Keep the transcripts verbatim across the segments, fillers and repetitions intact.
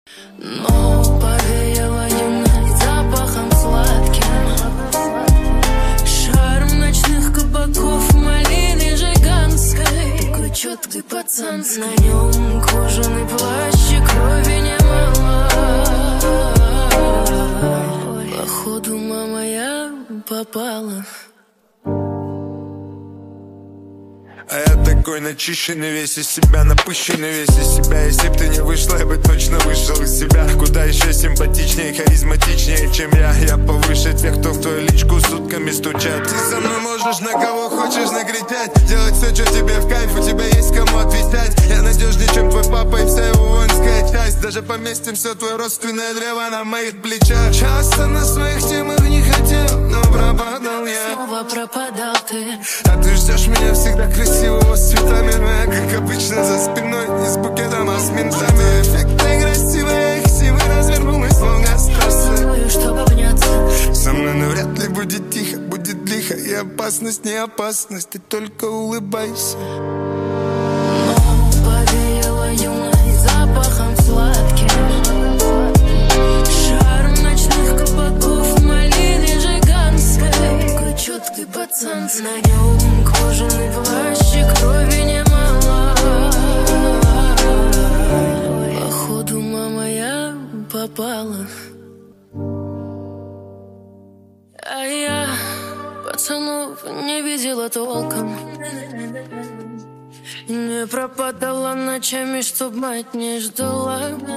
Но повеяло юность запахом сладким, шарм ночных кабаков, малины жиганской. Такой четкий пацанский, на нем кожаный плащ и крови немало. Походу, мама, я попала. А я такой начищенный, весь из себя, напыщенный весь из себя. Если б ты не вышла, я бы точно вышел из себя. Куда еще симпатичнее, харизматичнее, чем я. Я повыше тех, кто в твою личку сутками стучат. Ты со мной можешь на кого хочешь нагретять, делать все, что тебе в кайф, у тебя есть кому отвечать. Я надежнее, чем твой папа и вся его воинская часть. Даже поместим все твое родственное древо на моих плечах. Часто на своих темах не хотел, но пропадал я. Снова пропадал ты. А ты ждешь меня всегда красиво, с цветами, но я, как обычно, за спиной. Не с букетом, а с ментами. Эффектная, красивая, красивая, развернулась, словно страсса. Целую, чтобы обняться. Со мной навряд ли будет тихо, будет лихо. И опасность, не опасность, ты только улыбайся. Но повеяло юность запахом сладким, шарм ночных кабаков, малины жиганской. Такой четкий пацанский, на нем кожаный плащ и крови немало. Походу, мама, я попала. А я пацанов не видела толком, не пропадала ночами, чтоб мать не ждала.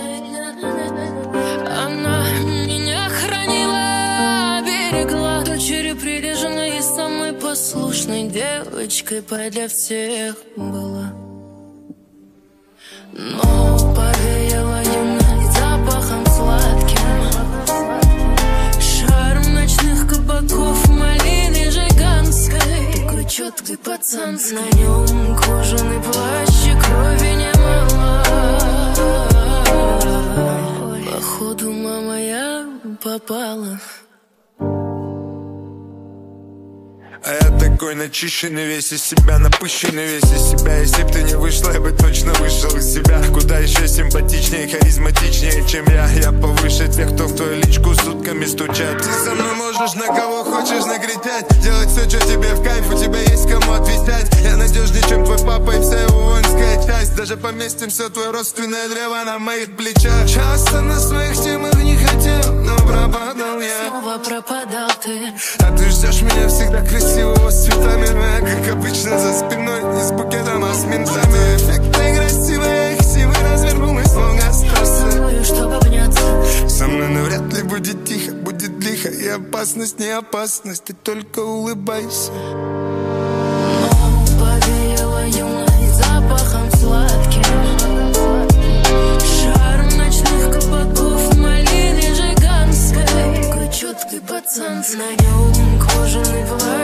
Она меня хранила, берегла, дочерью прилежанной и самой послушной девочкой для всех была. Но повеяло юность запахом сладким, шарм ночных кабаков, малины жиганской. Такой четкий пацанский, на нем кожаный плащ и крови немало. Походу, мама, я попала. А я такой начищенный, весь из себя, напыщенный весь из себя. Если б ты не вышла, я бы точно вышел из себя. Куда еще симпатичнее, харизматичнее, чем я. Я повыше тех, кто в твою личку сутками стучат. Ты со мной можешь на кого хочешь нагретять, делать все, что тебе в кайф, у тебя есть кому отвечать. Я надежнее, чем твой папа и вся его воинская часть. Даже поместим все твое родственное древо на моих плечах. Часто на своих темах не хотел, но пропадал я. Снова пропадал ты. А ты ждешь меня всегда красивого, с цветами, но я, как обычно, за спиной. Не с букетом, а с ментами. Эффектная, красивая, красивая, развернулась, словно страсса. Целую, чтобы обняться. Со мной навряд ли будет тихо, будет лихо. И опасность, не опасность, ты только улыбайся. Но повеяло юность запахом сладким, шарм ночных кабаков, малины жиганской. Такой четкий пацанский, на нем кожаный плащ